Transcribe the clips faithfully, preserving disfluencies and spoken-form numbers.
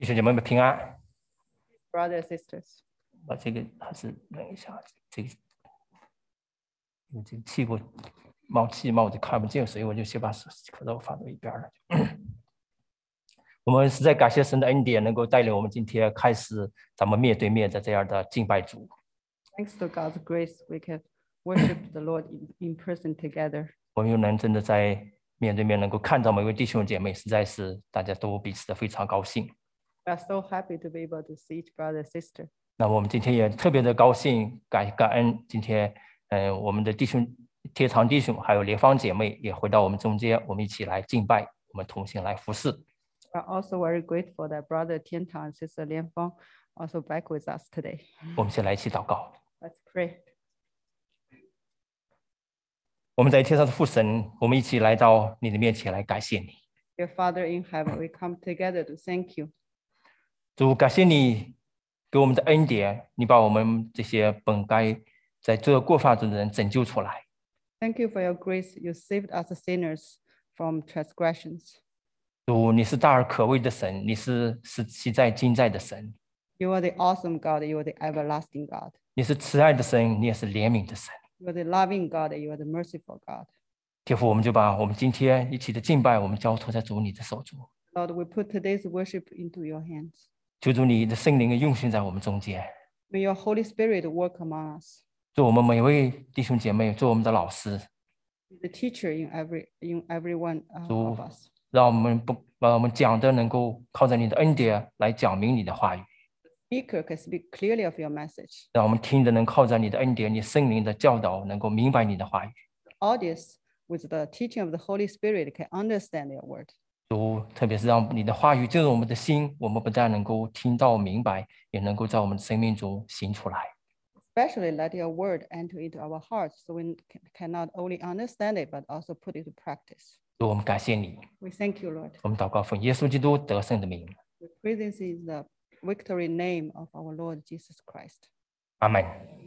弟兄姐妹们平安。 Brothers, sisters. 把这个还是等一下，这个因为这个气过冒气冒的看不见，所以我就先把口罩放到一边了。我们实在感谢神的恩典，能够带领我们今天开始咱们面对面的这样的敬拜主。 Thanks to God's grace, we can worship the Lord in, in person together. 我们又能真的在面对面能够看到每位弟兄姐妹，实在是大家都彼此的非常高兴。 We are so happy to be able to see each brother and sister. 那我们今天也特别的高兴，感感恩今天，嗯、呃，我们的弟兄天堂弟兄还有莲芳姐妹也回到我们中间，我们一起来敬拜，我们同心来服侍。 We are also very grateful that brother Tiantang and sister Lian Fang also back with us today. 我们先来一起祷告。 Let's pray. 我们在天上的父神，我们一起来到你的面前来感谢你。 Dear Father in heaven, we come together to thank you. 主，感谢你给我们的恩典，你把我们这些本该在罪恶过犯中的人拯救出来。 Thank you for your grace. You saved us sinners from transgressions. 主，你是大而可畏的神，你是是昔在今在的神， You are the awesome God. You are the everlasting God. 你是慈爱的神，你也是怜悯的神。 You are the loving God. You are the merciful God. 天父，我们就把我们今天一起的敬拜，我们交托在主你的手中。 Lord, we put today's worship into your hands. 求主你的圣灵运行在我们中间， May your Holy Spirit work among us. 做我们每位弟兄姐妹，做我们的老师， The teacher in every in every one uh, 主 of us. 让我们不把我们讲的能够靠着你的恩典来讲明你的话语， Speaker can speak clearly of your message. 让我们听的能靠着你的恩典，你圣灵的教导，能够明白你的话语。 Audience with the teaching of the Holy Spirit can understand your word. 主，特别是让你的话语进入我们的心，我们不但能够听到明白，也能够在我们的生命中行出来。 Especially let your word enter into our hearts so we can, can not only understand it but also put it to practice. 主，我们感谢你， We thank you, Lord. 我们祷告奉耶稣基督得胜的名， We pray this in the victory name of our Lord Jesus Christ. 阿门。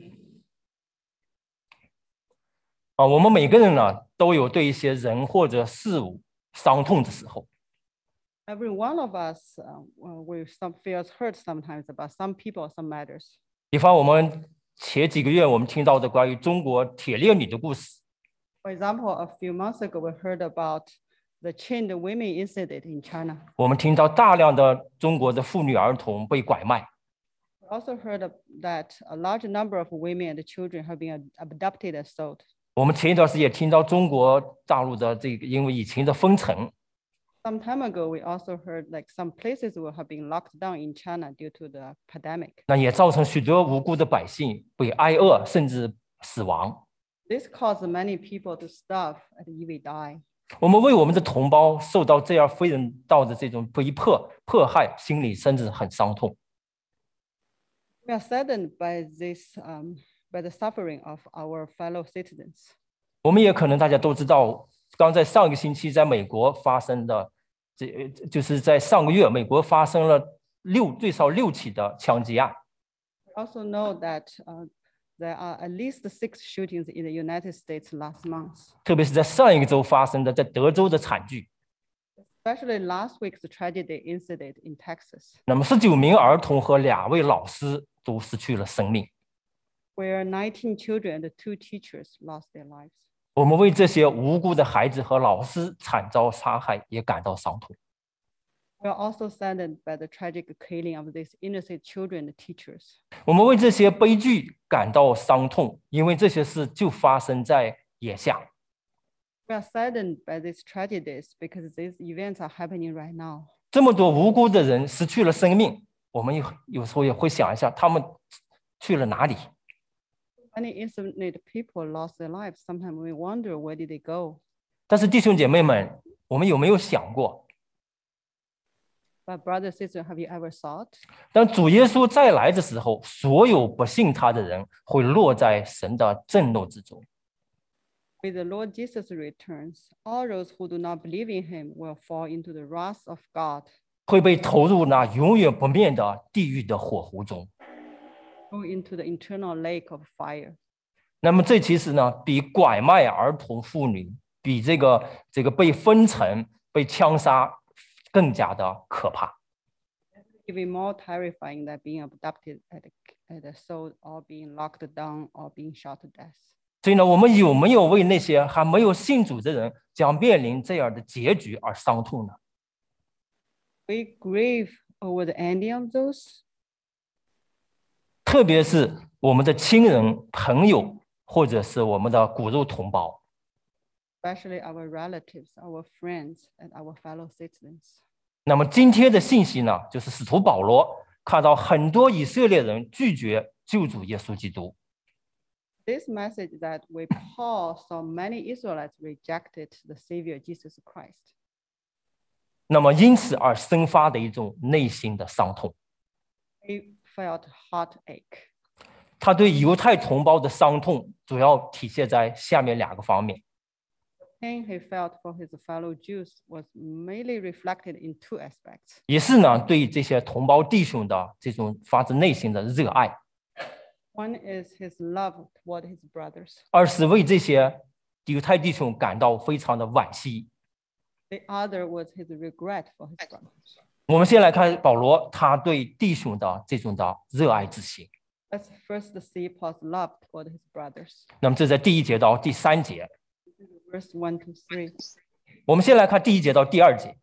啊，我们每个人呢，都有对一些人或者事物伤痛的时候。 Every one of us uh, will some feels hurt sometimes about some people, some matters. 比方我们前几个月我们听到的关于中国铁链女的故事， For example, a few months ago, we heard about the chained women incident in China. 我们听到大量的中国的妇女儿童被拐卖， We also heard of that a large number of women and children have been abducted and sold. 我们前一段时间也听到中国大陆的这个因为疫情的封城， Some time ago, we also heard like some places will have been locked down in China due to the pandemic. 那也造成许多无辜的百姓被挨饿甚至死亡。 This caused many people to starve and even die. 我们为我们的同胞受到这样非人道的这种逼迫迫害，心里甚至很伤痛。 We are saddened by this, um, by the suffering of our fellow citizens. 我们也可能大家都知道，刚在上个星期在美国发生的，这就是在上个月美国发生了六最少六起的枪击案。 We also know that uh, there are at least six shootings in the United States last month. 特别是在上一个周发生的在德州的惨剧， Especially last week's tragedy incident in Texas, 那么十九名儿童和两位老师都失去了生命。 where nineteen children and two teachers lost their lives. 我们为这些无辜的孩子和老师惨遭杀害也感到伤痛。 We are also saddened by the tragic killing of these innocent children and teachers. 我们为这些悲剧感到伤痛，因为这些事就发生在眼下。 We are saddened by these tragedies because these events are happening right now. 这么多无辜的人失去了生命，我们有有时候也会想一下，他们去了哪里？ Many innocent people lost their lives. Sometimes we wonder where did they go. 但是弟兄姐妹们，我们有没有想过， But brother, sister, have you ever thought? 当主耶稣再来的时候，所有不信他的人会落在神的震怒之中。 With the Lord Jesus returns, all those who do not believe in him will fall into the wrath of God, 会被投入那永远不灭的地狱的火湖中。 go into the eternal lake of fire. 那么这其实呢，比拐卖儿童妇女，比这个这个被分城、被枪杀更加的可怕。 even more terrifying than being abducted at at the soul or being locked down or being shot to death. 所以呢，我们有没有为那些还没有信主的人将面临这样的结局而伤痛呢？ We grieve over the ending of those, 特别是我们的亲人、朋友，或者是我们的骨肉同胞。 especially our relatives, our friends, and our fellow citizens. 那么今天的信息呢，就是使徒保罗看到很多以色列人拒绝救主耶稣基督， This message that we Paul saw many Israelites rejected the Savior Jesus Christ. 那么因此而生发的一种内心的伤痛。 He felt heartache. 他对犹太同胞的伤痛主要体现在下面两个方面。 Pain he felt for his fellow Jews was mainly reflected in two aspects. 也是呢，对这些同胞弟兄的这种发自内心的热爱， One is his love toward his brothers. 二是为这些犹太弟兄感到非常的惋惜。 The other was his regret for his brothers. 我们先来看保罗他对弟兄的这种的热爱之情。 Let's first see Paul's love toward his brothers. 那么这在第一节到第三节。 Verse one to three. 我们先来看第一节到第二节。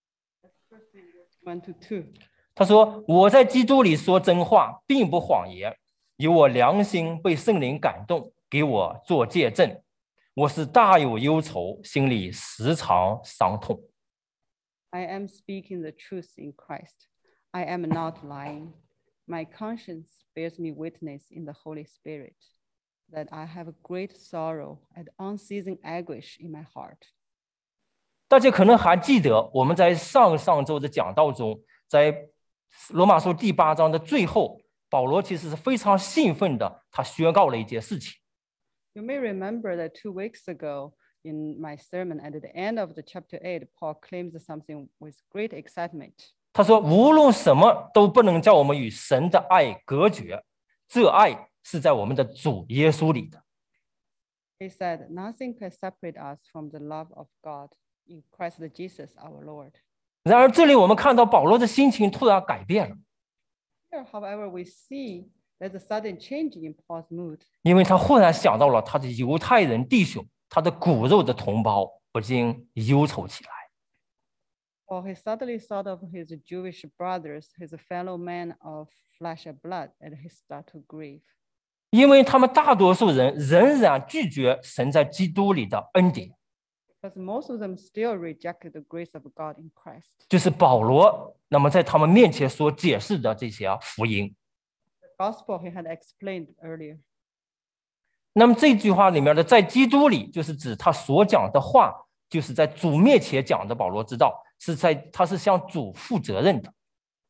One to two. 他说：“我在基督里说真话，并不谎言，有我良心被圣灵感动，给我做见证。我是大有忧愁，心里时常伤痛。” I am speaking the truth in Christ. I am not lying. My conscience bears me witness in the Holy Spirit that I have great sorrow and unceasing anguish in my heart. 大家可能还记得，我们在上上周的讲道中，在罗马书第八章的最后，保罗其实是非常兴奋的，他宣告了一件事情。 You may remember that two weeks ago in my sermon at the end of the chapter eight, Paul claims something with great excitement. 他说：“无论什么都不能叫我们与神的爱隔绝，这爱是在我们的主耶稣里的。” He said, nothing can separate us from the love of God in Christ Jesus our Lord. 然而，这里我们看到保罗的心情突然改变了， Here, however, we see there's a sudden change in Paul's mood. 因为他忽然想到了他的犹太人弟兄，他的骨肉的同胞，不禁忧愁起来。 For he suddenly thought of his Jewish brothers, his fellow men of flesh and blood, and he started to grieve. 因为他们大多数人仍然拒绝神在基督里的恩典， Because most of them still rejected the grace of God in Christ. 就是保罗那么在他们面前所解释的这些福音。 The gospel he had explained earlier. 那么这句话里面的在基督里，就是指他所讲的话，就是在主面前讲的。保罗知道是在他是向主负责任的。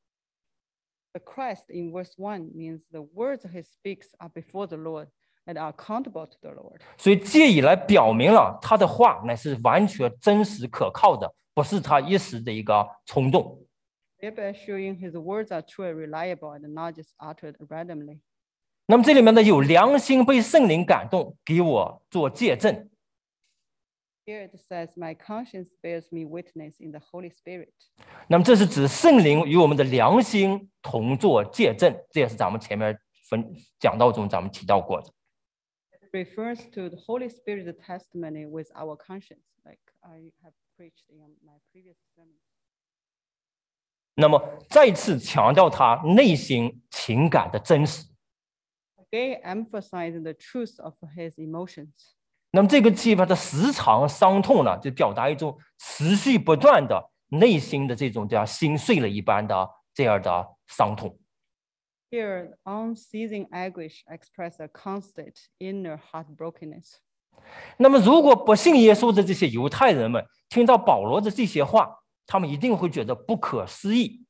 The Christ in verse one means the words he speaks are before the Lord and are accountable to the Lord. 所以借以来表明了他的话乃是完全真实可靠的，不是他一时的一个冲动。 Thereby showing his words are true and reliable and not just uttered randomly. 那么这里面呢，有良心被圣灵感动，给我做见证。 Here it says, my conscience bears me witness in the Holy Spirit. 那么这是指圣灵与我们的良心同作见证，这也是咱们前面分讲道中咱们提到过的。 It refers to the Holy Spirit's testimony with our conscience, like I have preached in my previous sermon. 那么再次强调他内心情感的真实。 Again, emphasizing the truth of his emotions. 那么这个地方的时常伤痛呢，就表达一种持续不断的内心的这种叫心碎了一般的这样的伤痛。 Here, unceasing anguish express a constant inner heartbrokenness. 那么如果不信耶稣的这些犹太人们听到保罗的这些话，他们一定会觉得不可思议。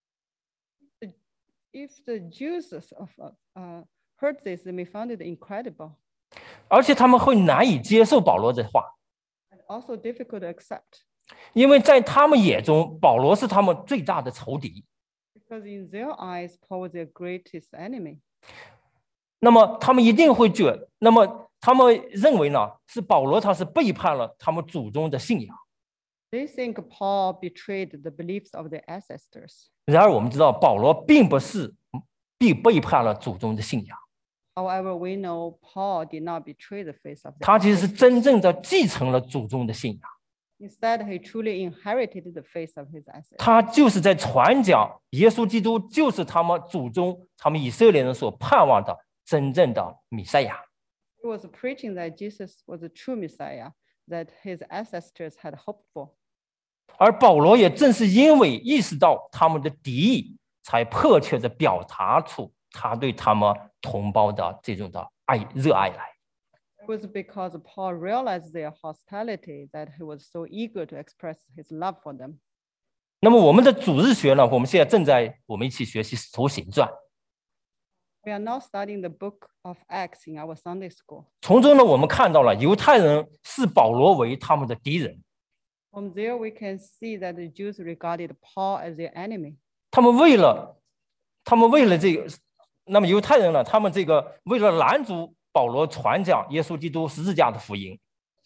If the Jews of, uh, heard this, they may find it incredible. 而且他们会难以接受保罗的话， And also difficult to accept. 因为在他们眼中，保罗是他们最大的仇敌。 Because in their eyes, Paul was their greatest enemy. 那么他们一定会觉得，那么他们认为呢，是保罗他是背叛了他们祖宗的信仰。 They think Paul betrayed the beliefs of their ancestors. 然而我们知道，保罗并不是必背叛了祖宗的信仰， However, we know Paul did not betray the faith of 他 the 其实是 ancestors. 真正的继承了祖宗的信仰， Instead, he truly inherited the faith of his ancestors. 他就是在传讲耶稣基督就是他们祖宗、他们以色列人所盼望的真正的弥赛亚。 He was preaching that Jesus was the true Messiah that his ancestors had hoped for. 而保罗也正是因为意识到他们的敌意，才迫切地表达出他对他们同胞的这种的爱热爱来。 It was because Paul realized their hostility that he was so eager to express his love for them. 那么我们的主日学呢，我们现在正在我们一起学习使徒行传， We are now studying the book of Acts in our Sunday school. 从中呢，我们看到了犹太人视保罗为他们的敌人， From there, we can see that the Jews regarded Paul as their enemy. 他们为了他们为了这个，那么犹太人呢，他们这个为了拦阻保罗传讲耶稣基督十字架的福音，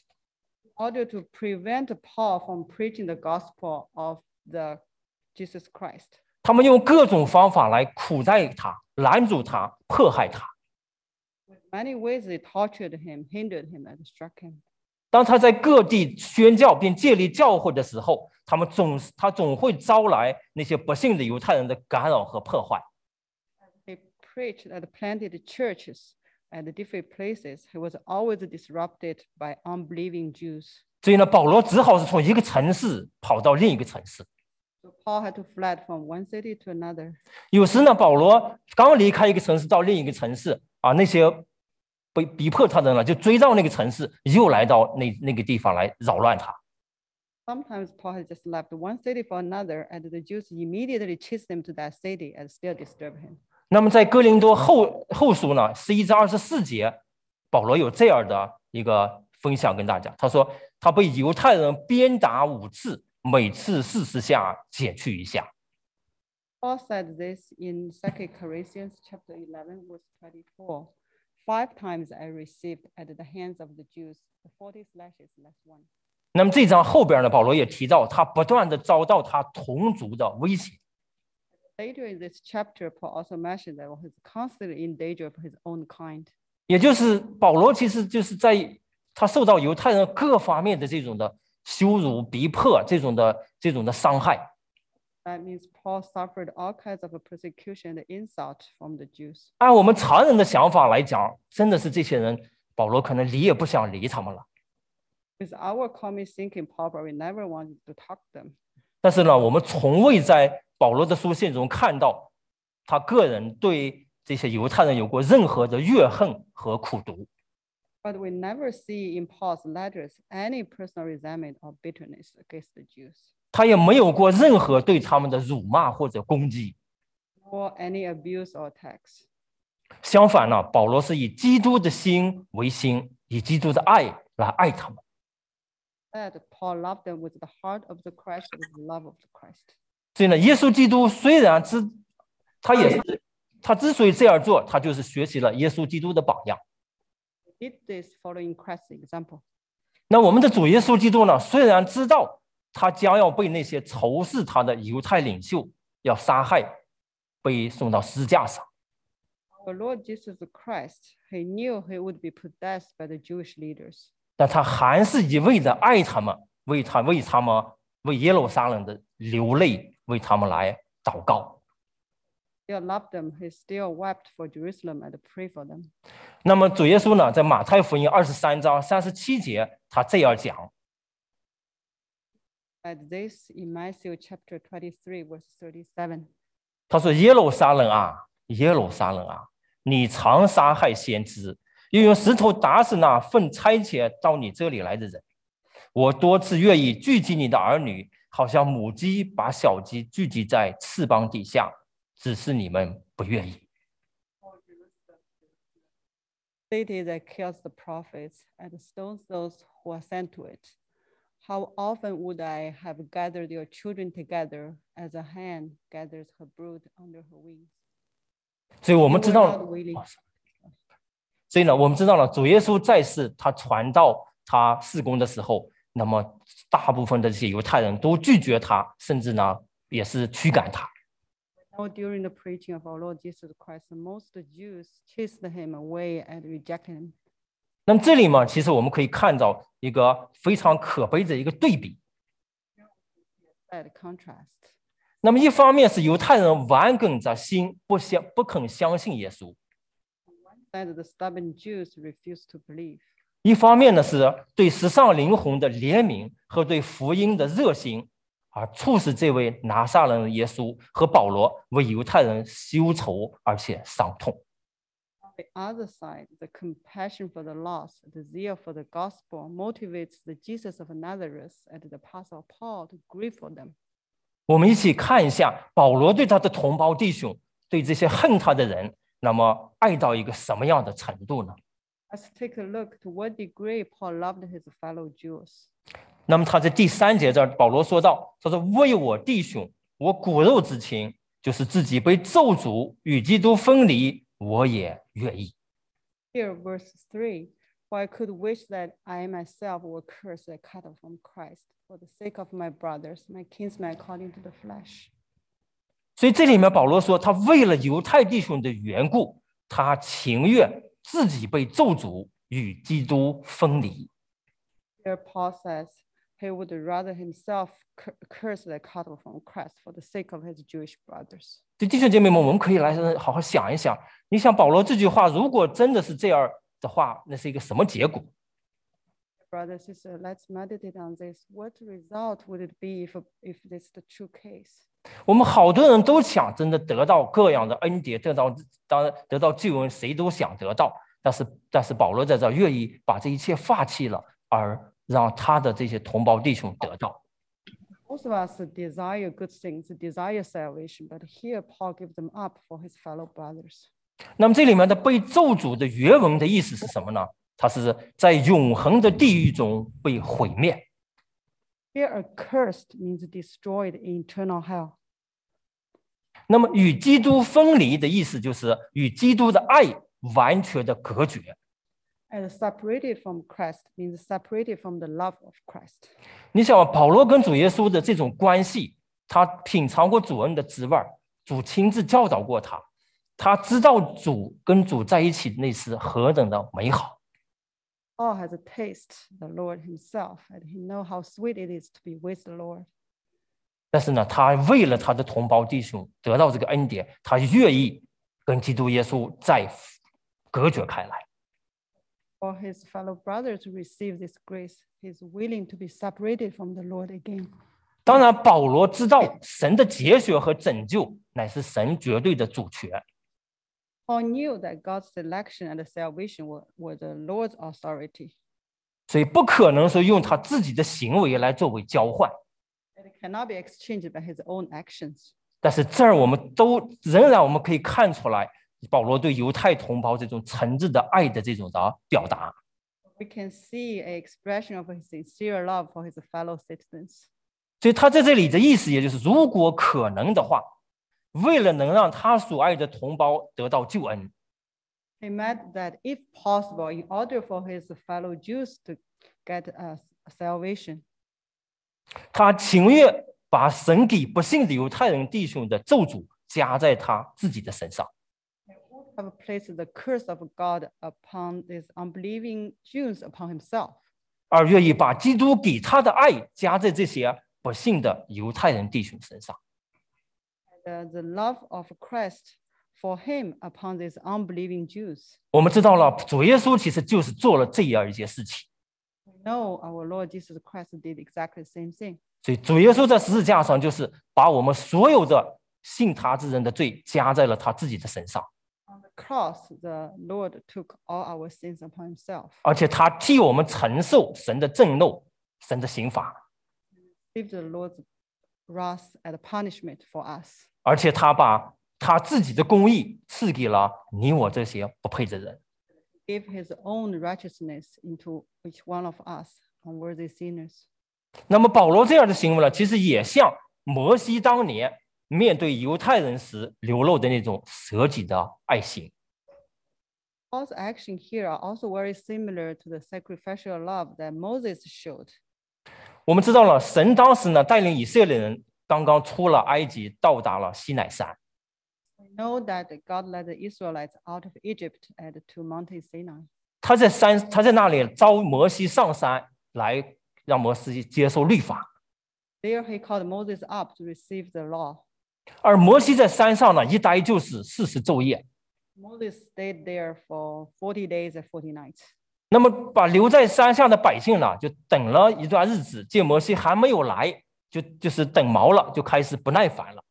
In order to prevent Paul from preaching the gospel of the Jesus Christ, 他们用各种方法来苦待他、拦阻他、迫害他。 in many ways they tortured him, hindered him, and struck him. 当他在各地宣教并建立教会的时候，他们总他总会招来那些不幸的犹太人的干扰和破坏。 He preached and planted churches at the different places. He was always disrupted by unbelieving Jews. 所以呢，保罗只好是从一个城市跑到另一个城市。 So Paul had to flee from one city to another. 有时呢，保罗刚离开一个城市到另一个城市啊，那些被逼迫他的人呢，就追到那个城市，又来到那那个地方来扰乱他。 Sometimes Paul had just left one city for another, and the Jews immediately chased him to that city and still disturbed him. 那么在哥林多后后书呢，十一章二十四节，保罗有这样的一个分享跟大家，他说他被犹太人鞭打五次，每次四十下，减去一下。 Paul said this in Second Corinthians chapter eleven, verse twenty-four. Five times I received at the hands of the Jews the forty slashes less one. 那么这章后边呢，保罗也提到他不断的遭到他同族的威胁。 Later in this chapter, Paul also mentioned that he was constantly in danger of his own kind. 也就是保罗其实就是在他受到犹太人各方面的这种的羞辱、逼迫，这种的这种的伤害。 That means Paul suffered all kinds of persecution and insult from the Jews. 按我们常人的想法来讲，真的是这些人，保罗可能理也不想理他们了。 With our common thinking, Paul probably never wanted to talk to them. 但是呢，我们从未在保罗的书信中看到他个人对这些犹太人有过任何的怨恨和苦毒。 But we never see in Paul's letters any personal resentment or bitterness against the Jews, 他也没有过任何对他们的辱骂或者攻击。 or any abuse or attacks. 相反呢，保罗是以基督的心为心，以基督的爱来爱他们。 That Paul loved them with the heart of the Christ, with the love of the Christ. 所以呢，耶稣基督虽然之，他也是他之所以这样做，他就是学习了耶稣基督的榜样。 He did this following Christ's example. 那我们的主耶稣基督呢，虽然知道他将要被那些仇视他的犹太领袖要杀害，被送到十字架上， Our Lord Jesus Christ, he knew he would be put to death by the Jewish leaders. 但他还是以为了爱他们，为他为他们为耶路撒冷的流泪，为他们来祷告。 Still loved them, he still wept for Jerusalem and prayed for them. 那么主耶稣呢，在马太福音二十三章三十七节，他这样讲。 At this in Matthew chapter twenty-three, verse thirty-seven. 他说：“耶路撒冷啊，耶路撒冷啊，你常杀害先知，又用石头打死那奉差遣到你这里来的人。我多次愿意聚集你的儿女，好像母鸡把小鸡聚集在翅膀底下，只是你们不愿意。” City that kills the prophets and stones those who are sent to it. How often would I have gathered your children together as a hen gathers her brood under her wings? 所以我 You 们知 were 道 not，willing. 所以呢，我们知道了，主耶稣在世，他传道、他事工的时候， 那么大部分的这些犹太人都拒绝他，甚至呢也是驱赶他。 Now, during the preaching of our Lord Jesus Christ, most Jews chased him away and rejected him. 那么这里嘛，其实我们可以看到一个非常可悲的一个对比。 That contrast. 那么一方面是犹太人顽梗着心，不相不肯相信耶稣； That the stubborn Jews refused to believe. 一方面呢是对世上灵魂的怜悯和对福音的热心，而促使这位拿撒勒人耶稣和保罗为犹太人忧愁而且伤痛。 On the other side, the compassion for the lost, the zeal for the gospel motivates the Jesus of Nazareth and the apostle Paul to grieve for them. 我们一起看一下保罗对他的同胞弟兄，对这些恨他的人，那么爱到一个什么样的程度呢？ Let's take a look to what degree Paul loved his fellow Jews. 那么他在第三节这儿，保罗说到，他说为我弟兄，我骨肉之亲，就是自己被咒诅与基督分离，我也愿意。 Here, verse three, for I could wish that I myself were cursed and cut off from Christ for the sake of my brothers, my kinsmen according to the flesh. 所以这里面保罗说，他为了犹太弟兄的缘故，他情愿自己被咒诅与基督分离。 Here, Paul says he would rather himself cursed and cut off from Christ for the sake of his Jewish brothers. 所以弟兄姐妹们，我们可以来好好想一想，你想保罗这句话，如果真的是这样的话，那是一个什么结果？ Brothers and sisters, let's meditate on this. What result would it be if, if this is the true case? 我们好多人都想真的得到各样的恩典，得到当然得到救恩，谁都想得到。但是但是保罗在这儿愿意把这一切放弃了，而让他的这些同胞弟兄得到。 Most of us desire good things, desire salvation, but here Paul gives them up for his fellow brothers. 那么这里面的被咒诅的原文的意思是什么呢？它是在永恒的地狱中被毁灭。 Here, accursed means destroyed in eternal hell. 那么与基督分离的意思就是与基督的爱完全的隔绝。 And separated from Christ means separated from the love of Christ. 你想，保罗跟主耶稣的这种关系，他品尝过主恩的滋味，主亲自教导过他，他知道主跟主在一起那是何等的美好。 Paul has tasted the Lord himself, and he knows how sweet it is to be with the Lord. 但是呢，他为了他的同胞弟兄得到这个恩典，他愿意跟基督耶稣再隔绝开来。 For his fellow brother to receive this grace, he is willing to be separated from the Lord again. 当然，保罗知道神的节选和拯救乃是神绝对的主权， Paul knew that God's selection and salvation were, were the Lord's authority. 所以不可能说用他自己的行为来作为交换。 It cannot be exchanged by his own actions. 但是这儿我们都仍然我们可以看出来，保罗对犹太同胞这种诚挚的爱的这种的表达。 We can see an expression of his sincere love for his fellow citizens. 所以他在这里的意思，也就是如果可能的话，为了能让他所爱的同胞得到救恩， He meant that if possible, in order for his fellow Jews to get uh, salvation, 他情愿把神给不信的犹太人弟兄的咒诅加在他自己的身上。 have placed the curse of God upon these unbelieving Jews upon himself, 而愿意把基督给他的爱加在这些不信的犹太人弟兄身上。 and uh, the love of Christ for him upon these unbelieving Jews. 我们知道了，主耶稣其实就是做了这样一件事情。 We know our Lord Jesus Christ did exactly the same thing. 所以主耶稣在十字架上就是把我们所有的信他之人的罪加在了他自己的身上， On the cross, the Lord took all our sins upon himself, 而且他替我们承受神的震怒、神的刑罚， received the Lord's wrath and punishment for us. 而且他把他自己的公义赐给了你我这些不配的人。 Gave his own righteousness into each one of us, unworthy sinners. 那么保罗这样的行为呢，其实也像摩西当年面对犹太人时流露的那种舍己的爱心。 Paul's actions here are also very similar to the sacrificial love that Moses showed. 我们知道了，神当时呢带领以色列人刚刚出了埃及，到达了西乃山。 We know that God led the Israelites out of Egypt at to Mount Sinai. 他在山，他在那里召摩西上山来，让摩西接受律法。 There he called Moses up to receive the law. 而摩西在山上呢，一待就是四十昼夜。 Moses stayed there for forty days and forty nights. 那么把留在山下的百姓呢，就等了一段日子，见摩西还没有来，就就是等毛了，就开始不耐烦了。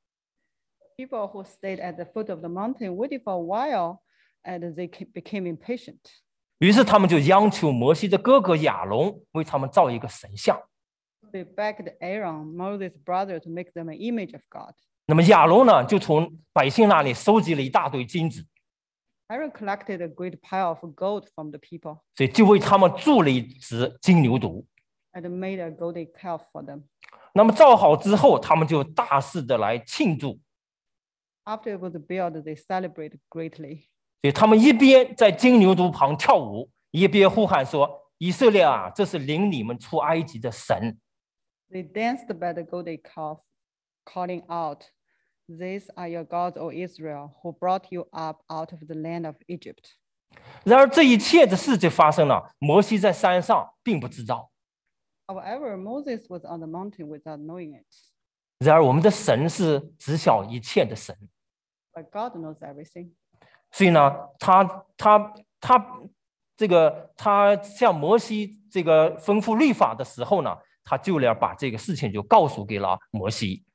People who stayed at the foot of the mountain waited for a while, and they became impatient. 于是他们就央求摩西的哥哥亚伦为他们造一个神像。 They begged Aaron, Moses' brother, to make them an image of God. 那么亚伦呢，就从百姓那里收集了一大堆金子， Aaron collected a great pile of gold from the people 所以就为他们铸了一只金牛犊。 and made a golden calf for them. 那么造好之后，他们就大肆的来庆祝。 After it was built, they celebrated greatly. 所以他们一边在金牛犊旁跳舞，一边呼喊说：“以色列啊，这是领你们出埃及的神。” They danced by the golden calf, calling out, "These are your gods, O Israel, who brought you up out of the land of Egypt." 然而这一切的事就发生了，摩西在山上并不知道。 However, Moses was on the mountain without knowing it. 然而我们的神是知晓一切的神， But God knows everything. 所以呢，他他他这个他向摩西这个吩咐律法的时候呢，他就来把这个事情就告诉给了摩西。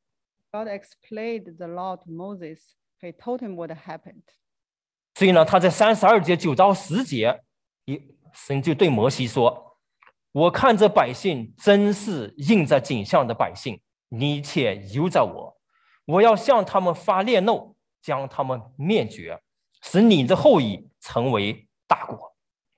God explained the law to Moses. He told him what happened. 所以呢，他在三十二节九到十节，一神就对摩西说：“我看这百姓真是印着景象的百姓，你且由着我，我要向他们发烈怒，将他们灭绝，使你的后裔成为大国。”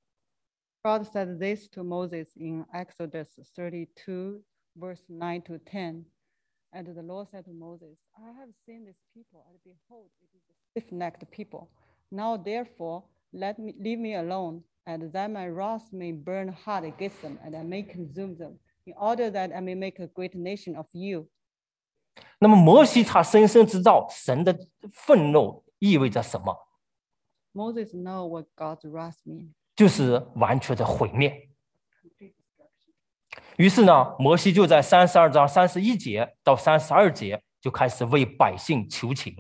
God said this to Moses in Exodus thirty-two, verse nine to ten. And the Lord said to Moses, I have seen this people, and behold, it is a stiff-necked people. Now, therefore, let me leave me alone, and that my wrath may burn hard against them, and I may consume them, in order that I may make a great nation of you. 那么摩西他深深知道神的愤怒意味着什么， Moses know what God's wrath means. 就是完全的毁灭。于是呢，摩西就在三十二章三十一节到三十二节就开始为百姓求情。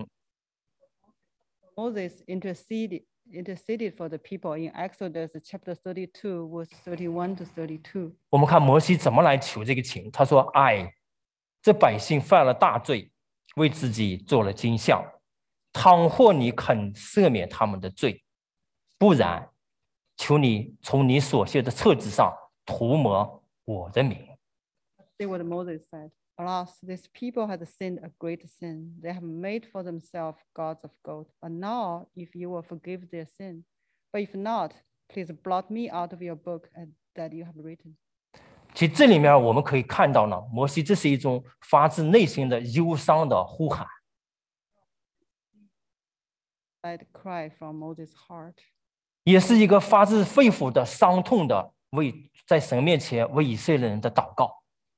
Moses interceded, interceded for the people in Exodus chapter thirty-two, verse thirty-one to thirty-two. 我们看摩西怎么来求这个情，他说：“哎，这百姓犯了大罪，为自己做了金像。倘或你肯赦免他们的罪，不然，求你从你所写的册子上涂抹我的名。” See what Moses said. Alas, this people had sinned a great sin. They have made for themselves gods of gold. But now, if you will forgive their sin, but if not, please blot me out of your book that you have written. 其实这里面我们可以看到呢，摩西这是一种发自内心的忧伤的呼喊， That cry from Moses' heart. 也是一个发自肺腑的伤痛的为在神面前为以色列人的祷告。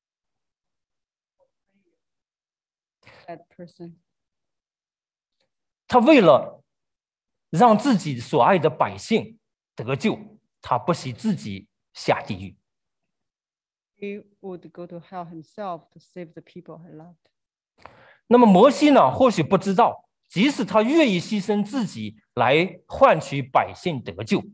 That person. 他为了让自己所爱的百姓得救，他不惜自己下地狱。 He would go to hell himself to save the people he loved. 那么摩西呢，或许不知道，即使他愿意牺牲自己来换取百姓得救，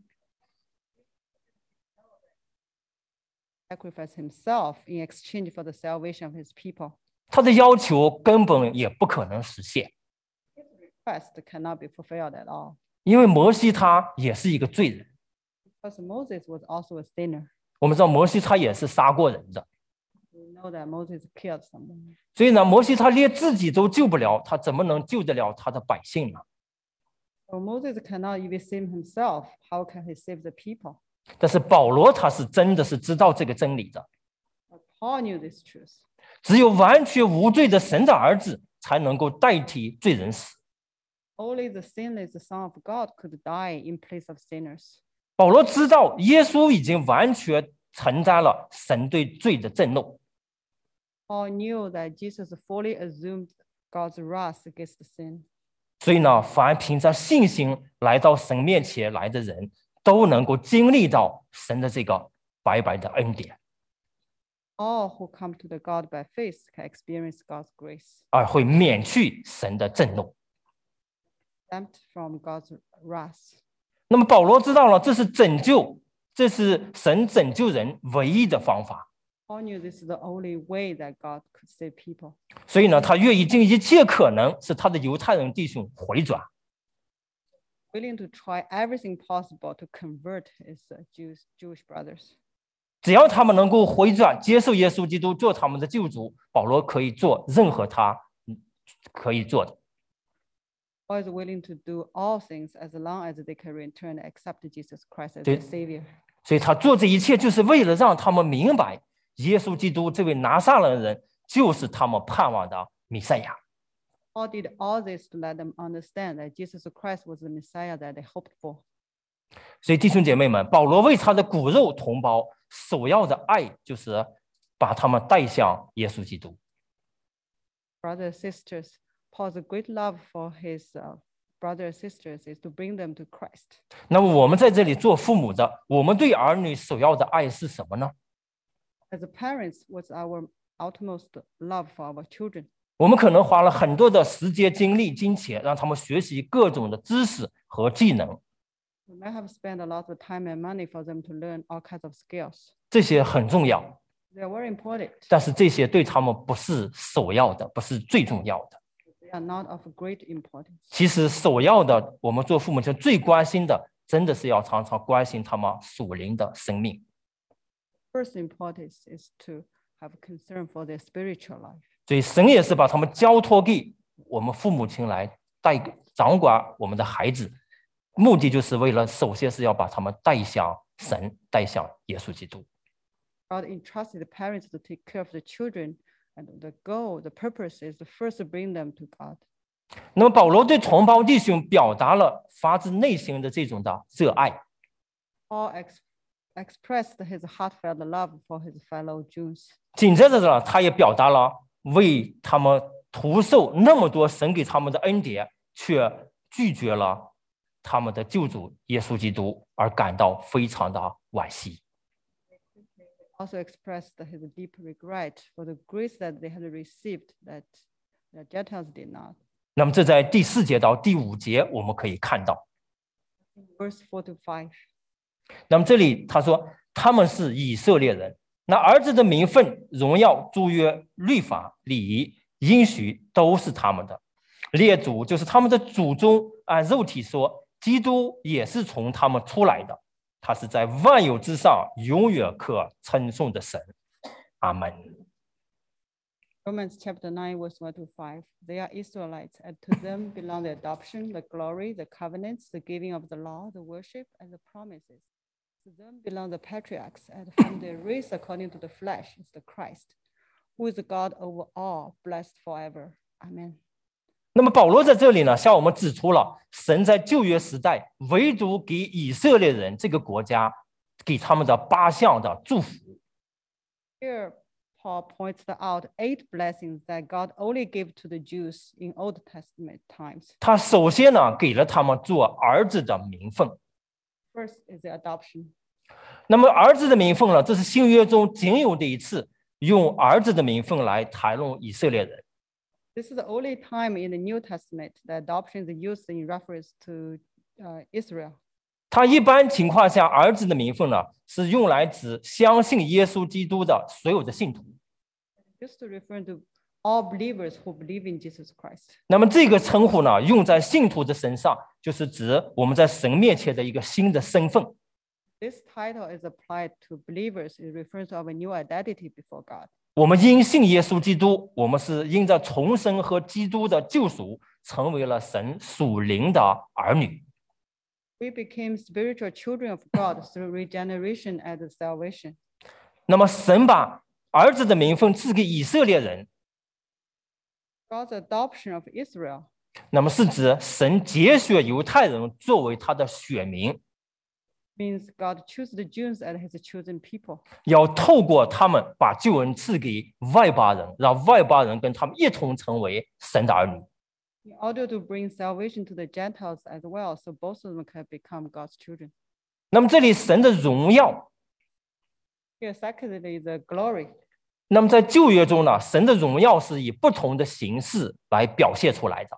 Sacrifice himself in exchange for the salvation of his people. 他的要求根本也不可能实现， Request cannot be fulfilled at all. 因为摩西他也是一个罪人。 Because Moses was also a sinner. 我们知道摩西他也是杀过人的， We know that Moses killed someone. 所以呢，摩西他连自己都救不了，他怎么能救得了他的百姓呢？ So Moses cannot even save himself. How can he save the people? 但是保罗他是真的是知道这个真理的， But Paul knew this truth. 只有完全无罪的神的儿子才能够代替罪人死。 Only the sinless Son of God could die in place of sinners. 保罗知道耶稣已经完全承担了神对罪的震怒。 Paul knew that Jesus fully assumed God's wrath against sin. 所以呢，凡凭着信心来到神面前来的人，都能够经历到神的这个白白的恩典， All who come to the God by faith can experience God's grace, 而会免去神的震怒。 exempt from God's wrath. 那么保罗知道了，这是拯救，这是神拯救人唯一的方法。 Paul knew this is the only way that God could save people. 所以呢，他愿意尽一切可能使他的犹太人弟兄回转。 Willing to try everything possible to convert his uh, Jews, Jewish brothers. 只要他们能够回转，接受耶稣基督做他们的救主，保罗可以做任何他可以做的。 Paul is willing to do all things as long as they can return and accept Jesus Christ as 对。 their Savior. 所以他做这一切，就是为了让他们明白，耶稣基督这位拿撒勒人就是他们盼望的弥赛亚。 Paul did all this to let them understand that Jesus Christ was the Messiah that they hoped for. 所以弟兄姐妹们，保罗为他的骨肉同胞首要的爱，就是把他们带向耶稣基督。 Brothers and sisters, Paul's great love for his uh, brothers and sisters is to bring them to Christ. 那么我们在这里做父母的，我们对儿女首要的爱是什么呢？ As parents, what's our utmost love for our children? 我们可能花了很多的时间、精力、金钱，让他们学习各种的知识和技能， We might have spent a lot of time and money for them to learn all kinds of skills. 这些很重要， They are very important. 但是这些对他们不是首要的，不是最重要的。 They are not of great importance. 其实首要的，我们做父母亲最关心的，真的是要常常关心他们属灵的生命。 First importance is to have concern for their spiritual life. 所以神也是把他们交托给我们父母亲来带掌管我们的孩子，目的就是为了首先是要把他们带向神，带向耶稣基督。 God entrusted the parents to take care of the children, and the goal, the purpose is to first bring them to God. 那么保罗对同胞弟兄表达了发自内心的这种的热爱， Paul ex- expressed his heartfelt love for his fellow Jews. 紧接着呢，他也表达了为他们徒受那么多神给他们的恩典，却拒绝了他们的救主耶稣基督，而感到非常的惋惜。 Also expressed his deep regret for the grace that they had received that the Gentiles did not. 那么这在第四节到第五节我们可以看到。 Verse four to five. 那么这里他说他们是以色列人，那儿子的名分、荣耀、诸约、律法、礼仪、应许都是他们的。列祖就是他们的祖宗，按肉体说，基督也是从他们出来的。他是在万有之上永远可称颂的神。阿门。 Romans chapter nine, verse one to five. They are Israelites, and to them belong the adoption, the glory, the covenants, the giving of the law, the worship, and the promises. To them belong the patriarchs, and from their race according to the flesh is the Christ, who is the God over all, blessed forever. Amen. 那么保罗在这里呢，向我们指出了神在旧约时代唯独给以色列人这个国家给他们的八项的祝福。 Here, Paul points out eight blessings that God only gave to the Jews in Old Testament times. 他首先呢，给了他们做儿子的名分。 First is the adoption. 那么儿子的名分呢，这是新约中仅有的一次用儿子的名分来谈论以色列人。 This is the only time in the New Testament that adoption is used in reference to uh, Israel. 他一般情况下，儿子的名分呢，是用来指相信耶稣基督的所有的信徒。 Just to refer to all believers who believe in Jesus Christ. 那么这个称呼呢，用在信徒的身上，就是指我们在神面前的一个新的身份。 This title is applied to believers. It refers to our new identity before God. 我们因信耶稣基督，我们是因着重生和基督的救赎，成为了神属灵的儿女。 We became spiritual children of God through regeneration and salvation. 那么神把儿子的名分赐给以色列人， God's adoption of Israel 那么是指神拣选犹太人作为他的选民。 means God chooses the Jews as his chosen people. 要透过他们把救恩赐给外邦人，让外邦人跟他们一同成为神的儿女。 In order to bring salvation to the Gentiles as well, so both of them can become God's children. 那么这里神的荣耀， Here, secondly, the glory. 那么在旧约中呢，神的荣耀是以不同的形式来表现出来的。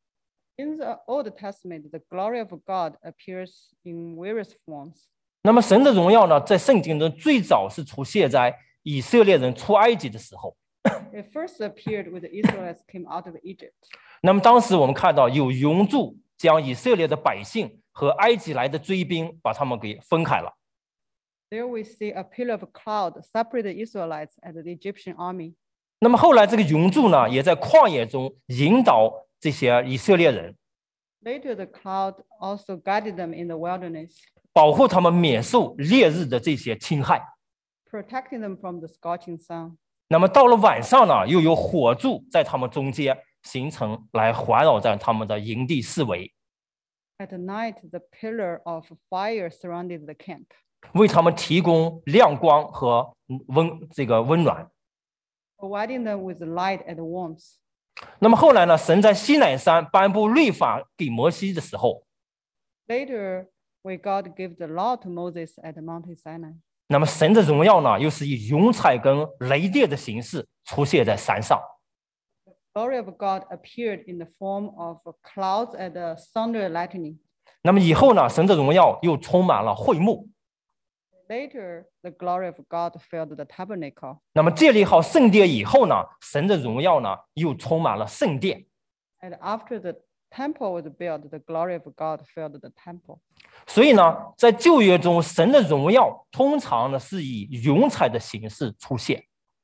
In the Old Testament, the glory of God appears in various forms. 那么神的荣耀呢，在圣经中最早是出现在以色列人出埃及的时候。 It first appeared when the Israelites came out of Egypt. 那么当时我们看到有云柱将以色列的百姓和埃及来的追兵把他们给分开了。 There we see a pillar of cloud separate the Israelites and the Egyptian army. 那么后来这个云柱呢，也在旷野中引导这些以色列人， Later, the cloud also guided them in the wilderness, 保护他们免受烈日的这些侵害。 protecting them from the scorching sun. 那么到了晚上呢，又有火柱在他们中间形成，来环绕在他们的营地四围， At night, the pillar of fire surrounded the camp, 为他们提供亮光和温这个温暖。 providing them with light and warmth. 那么后来呢，神在西乃山颁布律法给摩西的时候， Later, when God gave the law to Moses at Mount Sinai, 那么神的荣耀呢，又是以云彩跟雷电的形式出现在山上。 the glory of God appeared in the form of clouds and the thunder and lightning. 那么以后呢，神的荣耀又充满了会幕。 Later, the glory of God filled the tabernacle. 那么建立好圣殿以后呢，神的荣耀呢又充满了圣殿。 And after the temple was built, the glory of God filled the temple. 所以呢，在旧约中，神的荣耀通常呢是以云彩的形式出现。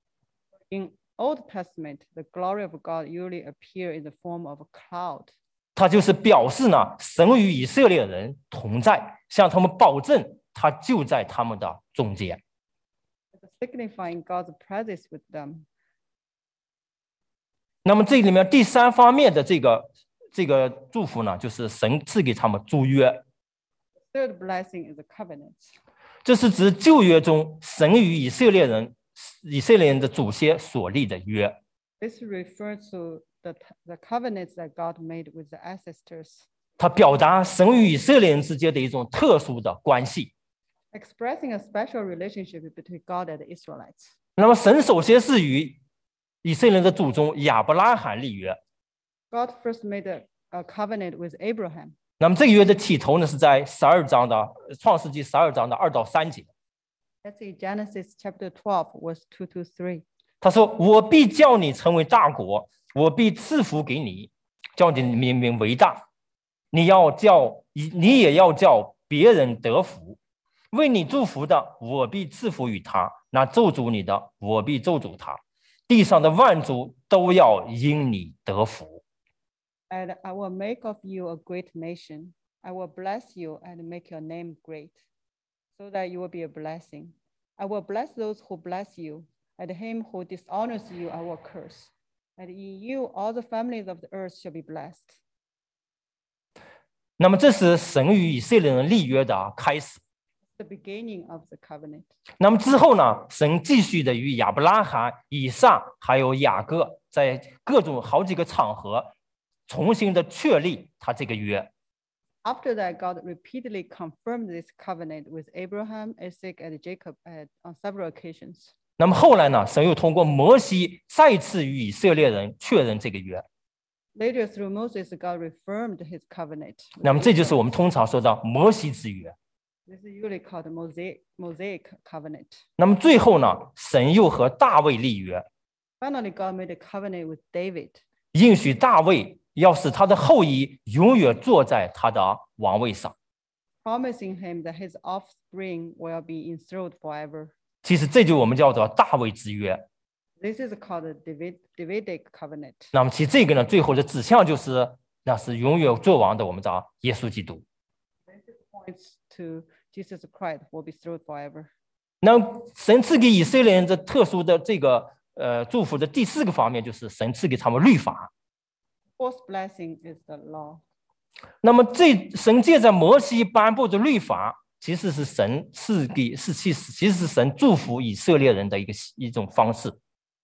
In Old Testament, the glory of God usually appear in the form of a cloud. 它就是表示呢，神与以色列人同在，向他们保证他就在他们的中间。 signifying God's presence with them. 那么这里面第三方面的这个这个祝福呢，就是神赐给他们诸约。 Third blessing is a covenant. 这是指旧约中神与以色列人以色列人的祖先所立的约。 This refers to the, the covenants that God made with the ancestors, 它表达神与以色列人之间的一种特殊的关系。 expressing a special relationship between God and the Israelites. 那么神首先是与以色列人的祖宗亚伯拉罕立约。 God first made a, a covenant with Abraham. 那么这个约的起头呢，是在十二章的创世纪十二章的二到三节。 That's in Genesis chapter twelve, verse two to three. 他说：“我必叫你成为大国，我必赐福给你，叫你名名为大。你要叫你也要叫别人得福。为你祝福的，我必赐福于他；那咒诅你的，我必咒诅他。地上的万族都要因你得福。” And I will make of you a great nation. I will bless you and make your name great, so that you will be a blessing. I will bless those who bless you, and him who dishonors you I will curse. And in you all the families of the earth shall be blessed. 那么这是神与以色列人立约的开始。 The beginning of the covenant. 那么之后呢，神继续的与亚伯拉罕、以撒还有雅各在各种好几个场合重新的确立他这个约。 After that, God repeatedly confirmed this covenant with Abraham, Isaac, and Jacob at, on several occasions. 那么后来呢，神又通过摩西再次与以色列人确认这个约。 Later, through Moses, God reaffirmed his covenant. 那么这就是我们通常说的摩西之约。 This is usually called the Mosaic, Mosaic covenant. 那么最后呢，神又和大卫立约， Finally, God made a covenant with David, 应许大卫要使他的后裔永远坐在他的王位上。 promising him that his offspring will be enthroned forever. 其实这就我们叫做大卫之约。 This is called the David, Davidic covenant. 那么其实这个呢，最后的指向就是那是永远做王的我们的耶稣基督。 This points to Jesus Christ will be enthroned forever. 那神赐给以色列人的特殊的这个呃祝福的第四个方面，就是神赐给他们律法。 Fourth blessing is the law. 那么这神借着摩西颁布的律法， 其实是神赐给是其实其实是神祝福以色列人的一个一种方式。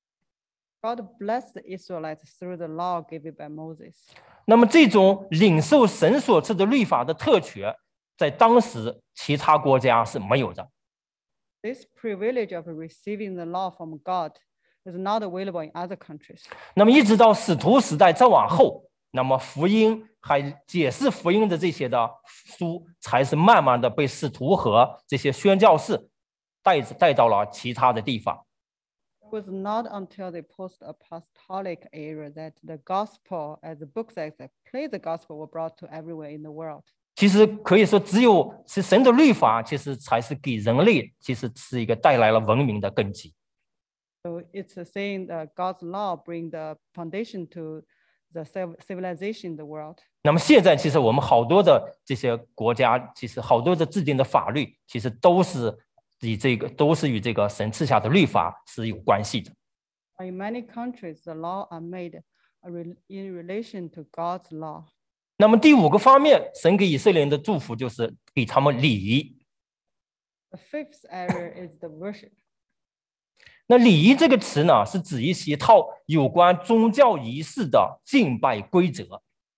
God blessed the Israelites through the law given by Moses. 那么这种领受神所赐的律法的特权，在当时其他国家是没有的。 This privilege of receiving the law from God is not available in other countries. 那么一直到使徒时代再往后，那么福音还解释福音的这些的书，才是慢慢的被使徒和这些宣教士带带到了其他的地方。 It was not until the post-apostolic era that the gospel, as the books that play the gospel, were brought to everywhere in the world. 其实可以说，只有是神的律法，其实才是给人类，其实是一个带来了文明的根基。 So it's a saying that God's law bring the foundation to the civilization in the world. 那么现在，其实我们好多的这些国家，其实好多的制定的法律，其实都是以这个都是与这个神赐下的律法是有关系的。 In many countries, the law are made in relation to God's law. 那么第五个方面，神给以色列人的祝福就是给他们礼仪。 The fifth area is the worship. 那礼仪这个词呢，是指一些套有关宗教仪式的敬拜规则。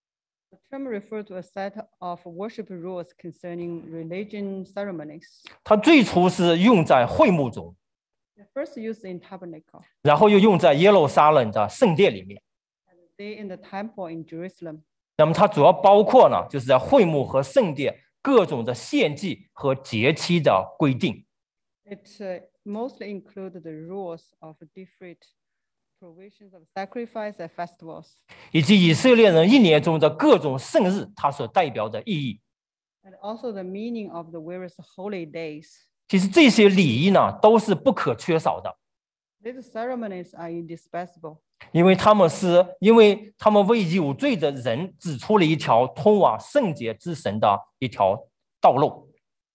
The term refers to a set of worship rules concerning religion ceremonies. 它最初是用在会幕中， First used in tabernacle, 然后又用在耶路撒冷的圣殿里面。 and they in the temple in Jerusalem. 那么它主要包括呢，就是在会幕和圣殿各种的献祭和节期的规定。 It uh, mostly included the rules of different provisions of sacrifice and festivals, 以及以色列人一年中的各种圣日，它所代表的意义。 and also the meaning of the various holy days. 其实这些礼仪呢，都是不可缺少的， These ceremonies are indispensable 因为他们是因为他们为有罪的人指出了一条通往圣洁之神的一条道路。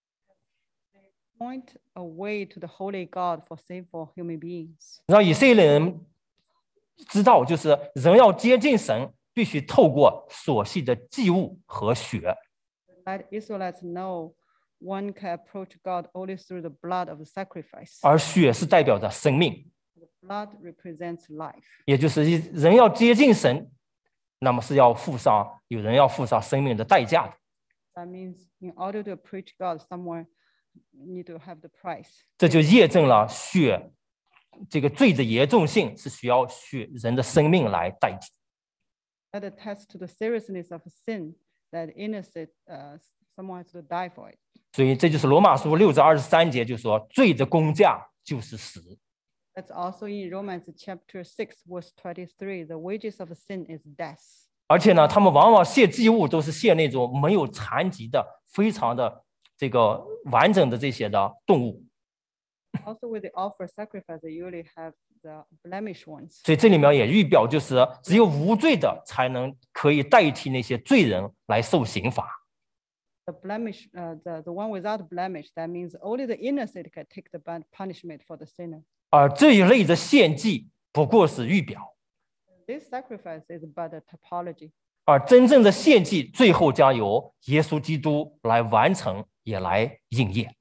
point a way to the holy God for sinful human beings. 让以色列人知道，就是人要接近神，必须透过所系的祭物和血。 Let Israelites know one can approach God only through the blood of the sacrifice. 而血是代表着生命， The blood represents life. 也就是人要接近神，那么是要付上有人要付上生命的代价的。 That means in order to approach God, someone need to have the price. 这就验证了血这个罪的严重性是需要血人的生命来代替。 That attests to the seriousness of sin that innocent uh, someone has to die for it. 所以这就是罗马书六章二十三节就说，罪的工价就是死。 That's also in Romans chapter six, verse twenty-three. The wages of sin is death. 而且呢，他们往往献祭物都是献那种没有残疾的、非常的这个完整的这些的动物。 Also, with the offer sacrifice, they usually have the blemished ones. 所以这里面也预表，就是只有无罪的才能可以代替那些罪人来受刑罚。 The blemish, uh, the, the one without blemish, that means only the innocent can take the bun- punishment for the sinner. 而这一类的献祭不过是预表， This sacrifice is but a typology. 而真正的献祭最后将由耶稣基督来完成，也来应验。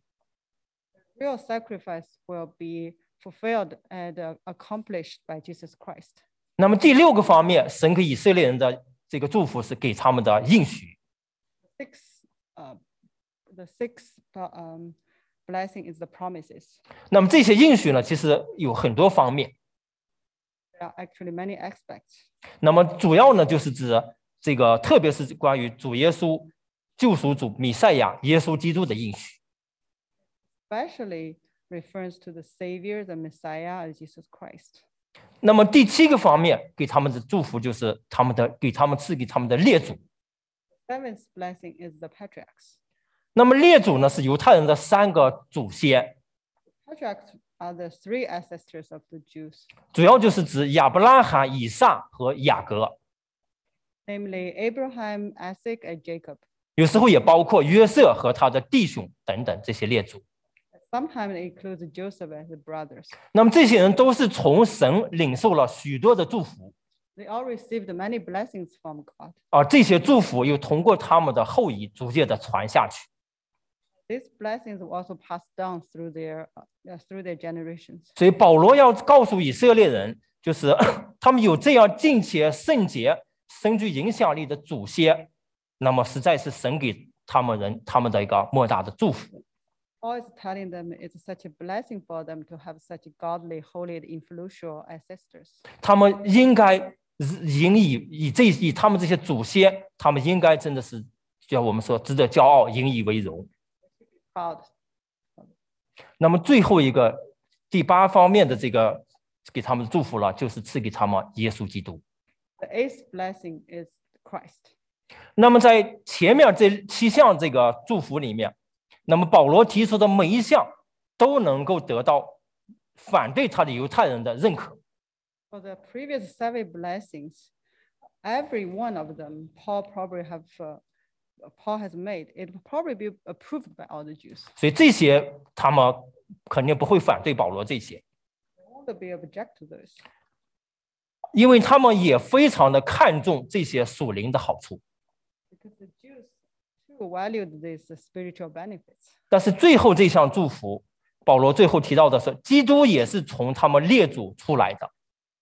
Real sacrifice will be fulfilled and uh, accomplished by Jesus Christ. 那么第六个方面，神给以色列人的这个祝福是给他们的应许。 Six, uh, the sixth uh, um, blessing is the promises. 那么这些应许呢，其实有很多方面。 There are actually many aspects. 那么主要呢，就是指这个，特别是关于主耶稣、救赎主弥赛亚耶稣基督的应许。 Especially refers to the Savior, the Messiah, and Jesus Christ. 那么第七个方面给他们的祝福就是他们的给他们赐给他们的列祖。 Seventh blessing is the patriarchs. 那么列祖呢是犹太人的三个祖先， Patriarchs are the three ancestors of the Jews, 主要就是指亚伯拉罕、以撒和雅各， namely Abraham, Isaac, and Jacob. 有时候也包括约瑟和他的弟兄等等这些列祖。 Sometimes it includes Joseph and his brothers. 那么这些人都是从神领受了许多的祝福， They all received many blessings from God. 而这些祝福又通过他们的后裔逐渐的传下去。 These blessings were also passed down through their uh, through their generations. 所以保罗要告诉以色列人，就是他们有这样敬虔、圣洁、深具影响力的祖先，那么实在是神给他们人他们的一个莫大的祝福。 Paul is telling them it's such a blessing for them to have such godly, holy, influential ancestors. 他们应该引以以这以他们这些祖先，他们应该真的是叫我们说值得骄傲，引以为荣。 Proud. 那么最后一个第八方面的这个给他们的祝福了，就是赐给他们耶稣基督。 The eighth blessing is Christ. 那么在前面这七项这个祝福里面，那么保罗提出的每一项都能够得到反对他的犹太人的认可。 For the previous seven blessings, every one of them, Paul probably have, uh, Paul has made, it will probably be approved by all the Jews. 所以这些他们肯定不会反对保罗这些， They won't be object to those. 因为他们也非常的看重这些属灵的好处。 Because the Jews too valued these spiritual benefits. 但是最后这项祝福，保罗最后提到的是，基督也是从他们列祖出来的。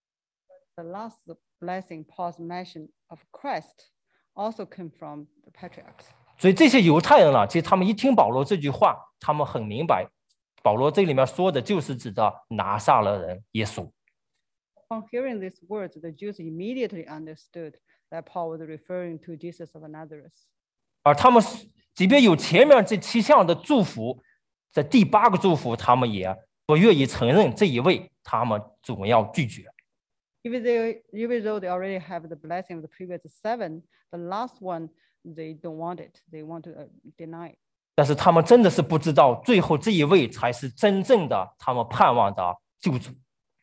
The last blessing Paul's mention of Christ also came from the patriarchs. 所以这些犹太人啊，其实他们一听保罗这句话，他们很明白，保罗这里面说的就是指的拿撒勒人耶稣。 Upon hearing these words, the Jews immediately understood that Paul was referring to Jesus of Nazareth. 而他们即便有前面这七项的祝福，在第八个祝福，他们也不愿意承认这一位，他们总要拒绝。 Even they, even though they already have the blessing of the previous seven, the last one, they don't want it. They want to uh, deny it. 但是他们真的是不知道，最后这一位才是真正的他们盼望的救主。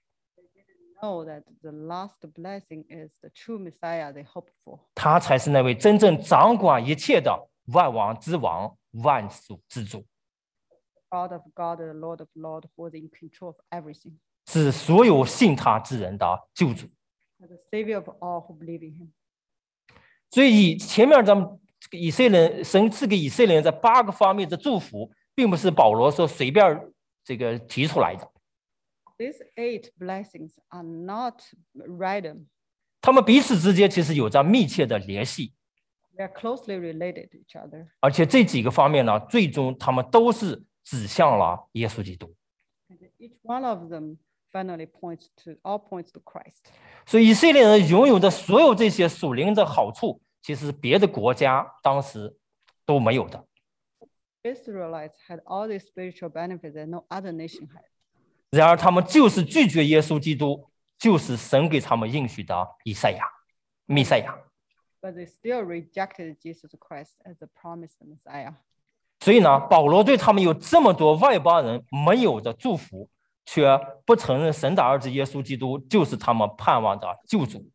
Know that the last blessing is the true Messiah they hoped for. 他才是那位真正掌管一切的万王之王、万属之主， God of God, the Lord of Lord, who is in control of everything. 是所有信他之人的救主。 The Savior of all who believe in him. 所以前面咱们以色列人神赐给以色列人这八个方面的祝福，并不是保罗说随便这个提出来的。 These eight blessings are not random. 他们彼此之间其实有着密切的联系， They are closely related to each other. 而且这几个方面呢，最终他们都是指向了耶稣基督。 And each one of them finally points to, all points to Christ. 所以以色列人拥有的所有这些属灵的好处，其实别的国家当时都没有的。 Israelites had all these spiritual benefits that no other nation had. 然而他们就是拒绝耶稣基督，就是神给他们应许的以赛亚、弥赛亚。 But they still rejected Jesus Christ as the promised Messiah. 所以呢，保罗对他们有这么多外邦人没有的祝福，却不承认神的儿子耶稣基督就是他们盼望的救主。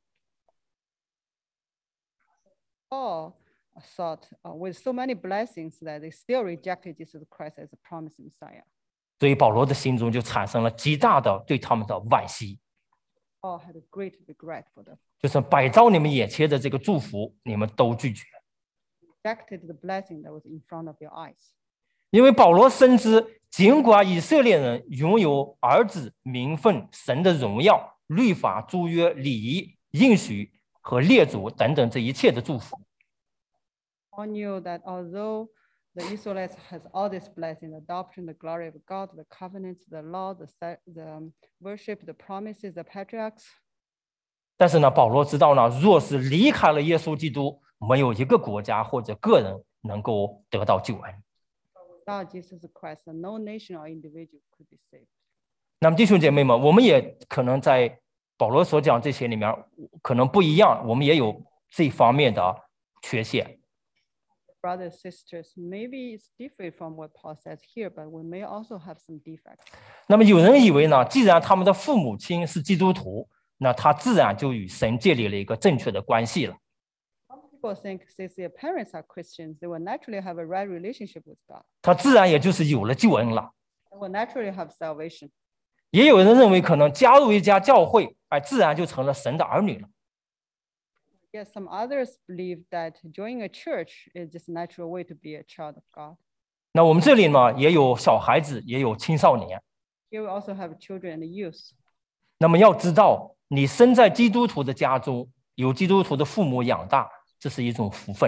Paul thought uh, with so many blessings that they still rejected Jesus Christ as the promised Messiah. 所以保罗的心中就产生了极大的对他们的惋惜， Paul had a great regret for them. 就是摆到你们眼前的这个祝福，你们都拒绝。 Rejected the blessing that was in front of your eyes. 因为保罗深知，尽管以色列人拥有儿子、名分、神的荣耀、律法、诸约、礼仪、应许和列祖等等这一切的祝福， Paul knew that although the Israelites has all this blessing, the adoption, the glory of God, the covenants, the law, the, the worship, the promises, the patriarchs. 但是呢，保罗知道呢，若是离开了耶稣基督，没有一个国家或者个人能够得到救恩。 Without Jesus Christ, no nation or individual could be saved. 那么弟兄姐妹们，我们也可能在保罗所讲这些里面，可能不一样，我们也有这方面的缺陷。 Brothers, sisters, maybe it's different from what Paul says here, but we may also have some defects. 那么有人以为呢，既然他们的父母亲是基督徒，那他自然就与神建立了一个正确的关系了。 Some people think since their parents are Christians, they will naturally have a right relationship with God. 他自然也就是有了救恩了。 They will naturally have salvation. 也有人认为，可能加入一家教会，哎，自然就成了神的儿女了。 Yes, some others believe that joining a church is just a natural way to be a child of God. 那我们这里呢，也有小孩子，也有青少年。 Here we also have children and youth. 那么要知道，你生在基督徒的家中，有基督徒的父母养大，这是一种福分。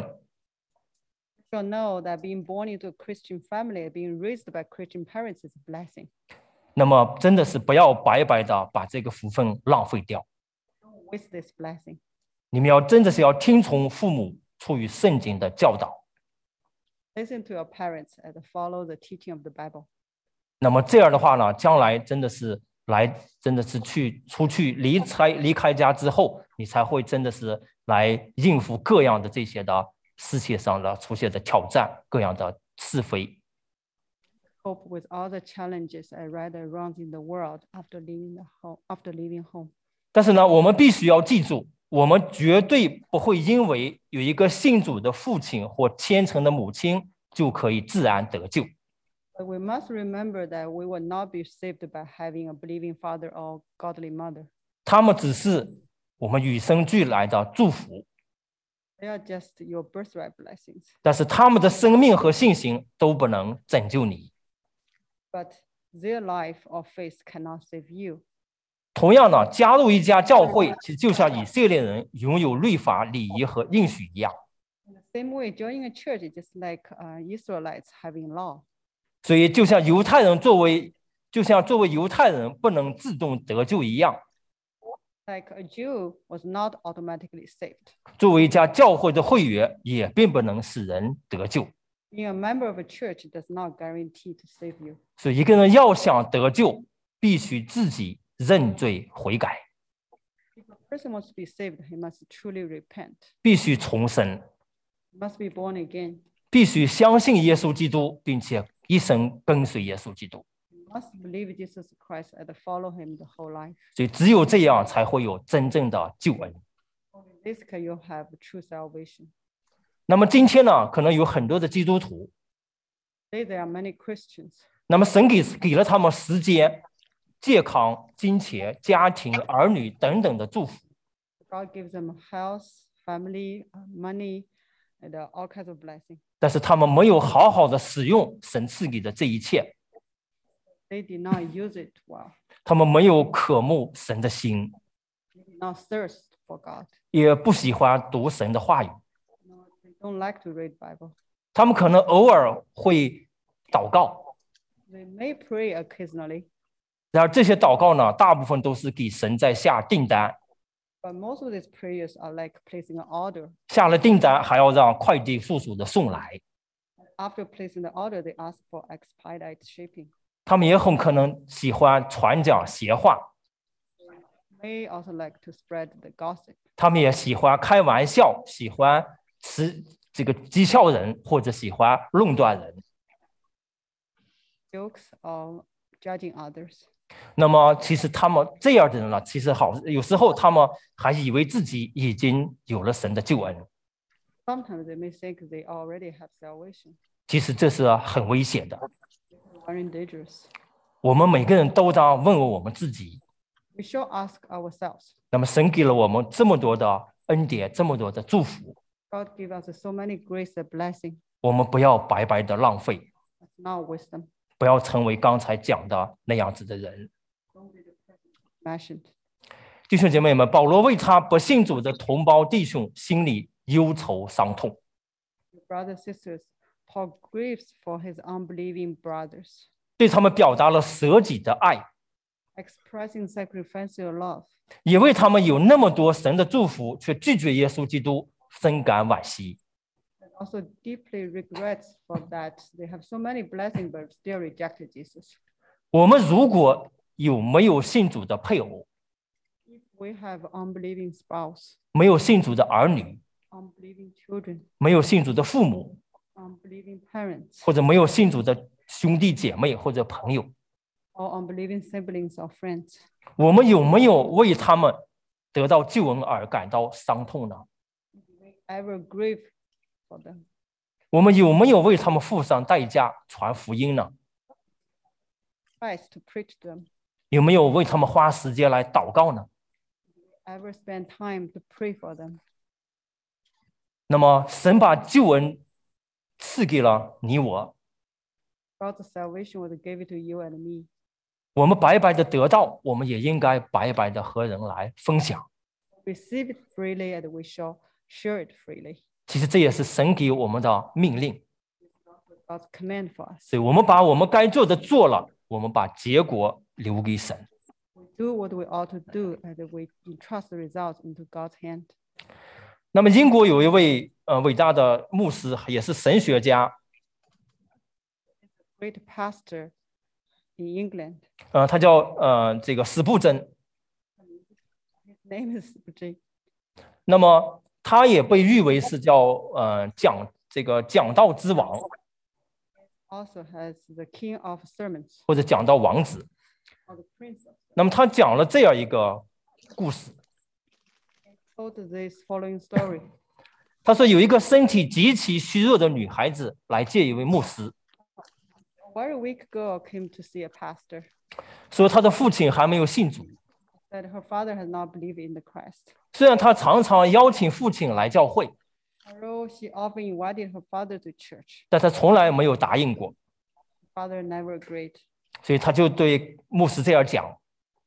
You should know that being born into a Christian family, being raised by Christian parents is a blessing. 那么真的是不要白白的把这个福分浪费掉。 Don't waste this blessing. 你们要真的是要听从父母出于圣经的教导。 Listen to your parents and follow the teaching of the Bible. 那么这样的话呢，将来真的是来，真的是去出去离开离开家之后，你才会真的是来应付各样的这些的世界上的出现的挑战，各样的是非。 Cope with all the challenges and right and wrongs in the world after leaving the home. After leaving home. 但是呢，我们必须要记住，我们绝对不会因为有一个信主的父亲或虔诚的母亲就可以自然得救。 But we must remember that we will not be saved by having a believing father or godly mother. 他们只是我们与生俱来的祝福， They are just your birthright blessings. 但是他们的生命和信心都不能拯救你。 But their life or faith cannot save you. 同样呢，加入一家教会，其实就像以色列人拥有律法、礼仪和应许一样。 In the same way, joining a church is just like uh, Israelites having law. 所以，就像犹太人作为，就像作为犹太人不能自动得救一样， Like a Jew was not automatically saved. 作为一家教会的会员，也并不能使人得救。 Being a member of a church does not guarantee to save you. 所以，一个人要想得救，必须自己认罪悔改， If a person wants to be saved, he must truly repent. 必须重生， He must be born again. 必须相信耶稣基督，并且一生跟随耶稣基督。 He must believe Jesus Christ and follow him the whole life. 所以，只有这样才会有真正的救恩。 Only this can you have true salvation. 那么今天呢，可能有很多的基督徒， Today there are many Christians. 那么神给给了他们时间、健康、金钱、家庭、儿女等等的祝福， God gives them health, family, uh, money, and uh, all kinds of blessings. 但是他们没有好好的使用神赐给的这一切， They did not use it well. 他们没有渴慕神的心， They did not thirst for God. 也不喜欢读神的话语。 No, they don't like to read Bible. 他们可能偶尔会祷告， They may pray occasionally, 然而这些祷告呢，大部分都是给神在下订单， but most of these prayers are like placing an order. 下了订单还要让快递速速的送来。 After placing the order, they ask for expedite shipping. 他们也很可能喜欢传讲邪话， They also like to spread the gossip. 他们也喜欢开玩笑，喜欢吃这个讥笑人，或者喜欢论断人。 Jokes or judging others. 那么，其实他们这样的人呢，其实好，有时候他们还以为自己已经有了神的救恩， Sometimes they may think they already have salvation. 其实这是很危险的。 Very dangerous. 我们每个人都当问问我们自己， We should ask ourselves. 那么神给了我们这么多的恩典，这么多的祝福， God give us so many grace and blessing. 我们不要白白的浪费， Let's not waste them. 不要成为刚才讲的那样子的人。 Mentioned. 弟兄姐妹们，保罗为他不信主的同胞弟兄心里忧愁伤痛， Brothers and sisters, Paul grieves for his unbelieving brothers, 对他们表达了舍己的爱， expressing sacrificial love. 也为他们有那么多神的祝福却拒绝耶稣基督深感惋惜。 Also deeply regrets for that they have so many blessings but still rejected Jesus. 我们如果有没有信主的配偶， If we have unbelieving spouse, 没有信主的儿女， unbelieving children, 没有信主的父母， unbelieving parents, 或者没有信主的兄弟姐妹或者朋友， or unbelieving siblings or friends, 我们有没有为他们得到救恩而感到伤痛呢？ ever grieve for them? 我们有没有为他们付上代价传福音呢？ Christ to preach to them. 有没有为他们花时间来祷告呢？ Ever spend time to pray for them? 那么，神把救恩赐给了你我， God's salvation was given to you and me. 我们白白的得到，我们也应该白白的和人来分享。 Receive it freely, and we shall share it freely. 其实这也是神给我们的命令， God's command for us. 所以我们把我们该做的做了，我们把结果留给神。 We do what we ought to do, and we entrust the results into God's hand. 那么英国有一位呃伟大的牧师，也是神学家， Great pastor in England. 呃，他叫呃这个史布真。 His name is Spurgeon. 那么他也被誉为是叫呃讲这个讲道之王， Also has the king of sermons, 或者讲道王子。 or the prince of 那么他讲了这样一个故事， told this following story. 他说有一个身体极其虚弱的女孩子来见一位牧师， A very weak girl came to see a pastor. 说她的父亲还没有信主， That her father has not believed in the Christ. 虽然她常常邀请父亲来教会， Although she often invited her father to church, 但她从来没有答应过， her father never agreed. 所以他就对牧师这样讲，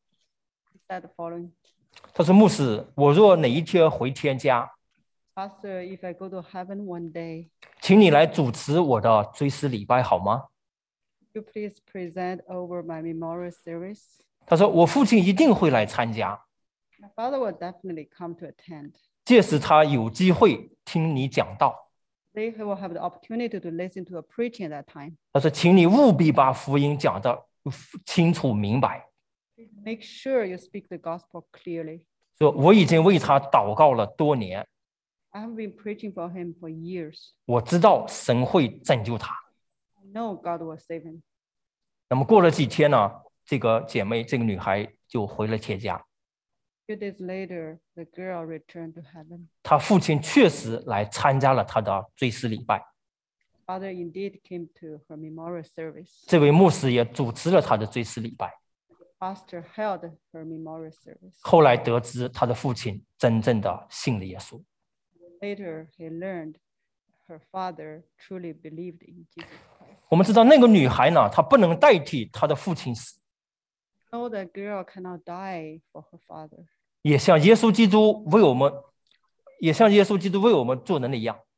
He said the following: 他说牧师，我若哪一天回天家， Pastor, if I go to heaven one day, 请你来主持我的追思礼拜好吗？ you please present over my memorial service. 他说我父亲一定会来参加， My father will definitely come to attend. 届时他有机会听你讲道。 They will have the opportunity to listen to a preaching at that time. 他说请你务必把福音讲得清楚明白。 Make sure you speak the gospel clearly. 说我已经为他祷告了多年， I have been preaching for him for years. 我知道神会拯救他。 I know God will save him. 那么过了几天呢，这个姐妹这个女孩就回了天家， Few days later, the girl returned to heaven. 她父亲确实来参加了她的追思礼拜， Father indeed came to her memorial service. 这位牧师也主持了她的追思礼拜。 Pastor held her memorial service. 后来得知她的父亲真正的信了耶稣。 Later, he learned her father truly believed in Jesus Christ. 我们知道那个女孩呢，她不能代替她的父亲死， No, the girl cannot die for her father. 也像耶稣基督为我们，也像耶稣基督为我们做的那样。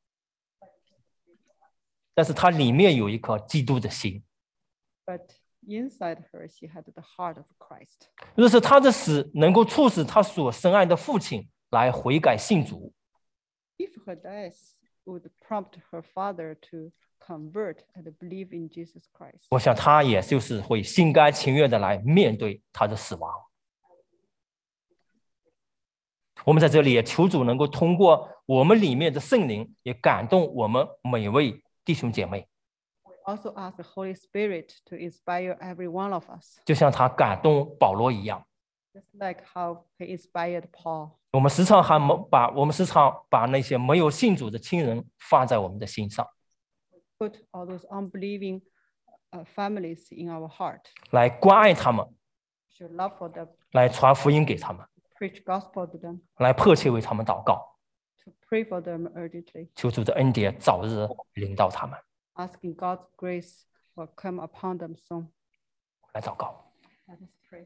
但是她里面有一颗基督的心， But inside her, she had the heart of Christ. 若是她的死能够促使她所深爱的父亲来悔改信主， If her death would prompt her father to convert and believe in Jesus Christ, 我想她也就是会心甘情愿的来面对她的死亡。我们在这里也求主能够通过我们里面的圣灵，也感动我们每位弟兄姐妹， also ask the Holy Spirit to inspire every one of us, 就像他感动保罗一样。 just like how he inspired Paul. 我们时常还没把我们时常把那些没有信主的亲人放在我们的心上， Put all those unbelieving uh, families in our heart. 来关爱他们， Show love for them, 来传福音给他们， preach gospel to them, 来迫切为他们祷告， to pray for them urgently, 求主的恩典早日临到他们。 asking God's grace will come upon them soon. 来祷告， Let us pray.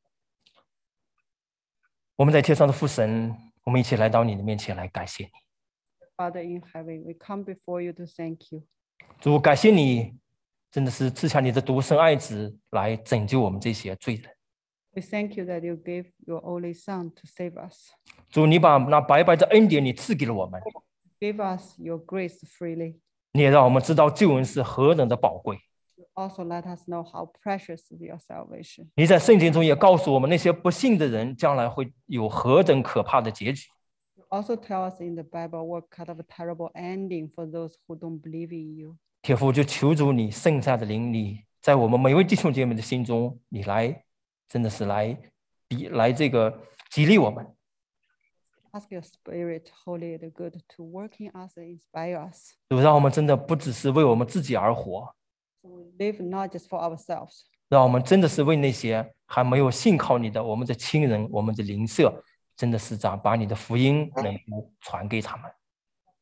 我们在天上的父神，我们一起来到你的面前来感谢你。 Father in heaven, we come before you to thank you. 主，感谢你，真的是赐下你的独生爱子来拯救我们这些罪人。 We thank you that you gave your only Son to save us. 主，你把那白白的恩典你赐给了我们， Give us your grace freely. 你也让我们知道救恩是何等的宝贵。 Also let us know how precious is your salvation. 你在圣经中也告诉我们，那些不信的人将来会有何等可怕的结局。 You also tell us in the Bible what kind of a terrible ending for those who don't believe in you. 天父，就求主你圣善的灵，你在我们每位弟兄姐妹的心中，你来，真的是来比来这个激励我们， Ask your Spirit, holy and good, to work in us and inspire us. 主让我们真的不只是为我们自己而活， So we live not just for ourselves, 让我们真的是为那些还没有信靠你的我们的亲人、我们的邻舍，真的是这样把你的福音能够传给他们。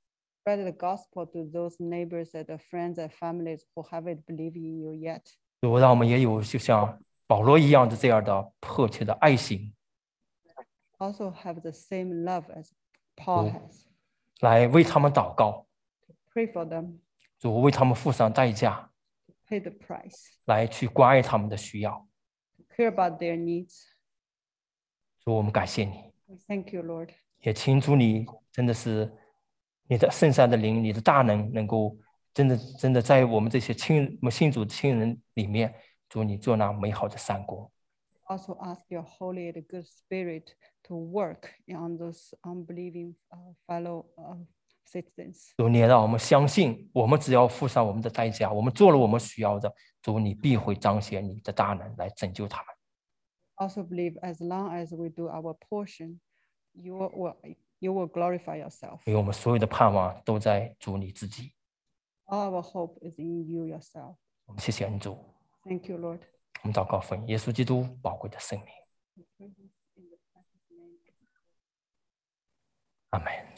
spread the gospel to those neighbors and the friends and families who haven't believed in you yet. 主，让我们也有就像保罗一样的这样的迫切的爱心， Also have the same love as Paul has. 来为他们祷告， Pray for them, 主为他们付上代价， pay the price, 来去关爱他们的需要。 care about their needs. 主，我们感谢你， We thank you, Lord. 也请主你真的是你的圣善的灵，你的大能，能够真的真的在我们这些亲我们信主的亲人里面，主你做那美好的善工。 Also ask your holy and good spirit to work on those unbelieving uh, fellow uh, citizens. 主，你也让我们相信，我们只要付上我们的代价，我们做了我们需要的，主你必会彰显你的大能来拯救他们。 Also believe as long as we do our portion, you will, you will glorify yourself. 因为我们所有的盼望都在主你自己。 All our hope is in you yourself. 我们谢谢恩主， Thank you, Lord. 我们祷告奉耶稣基督宝贵的圣名，阿门。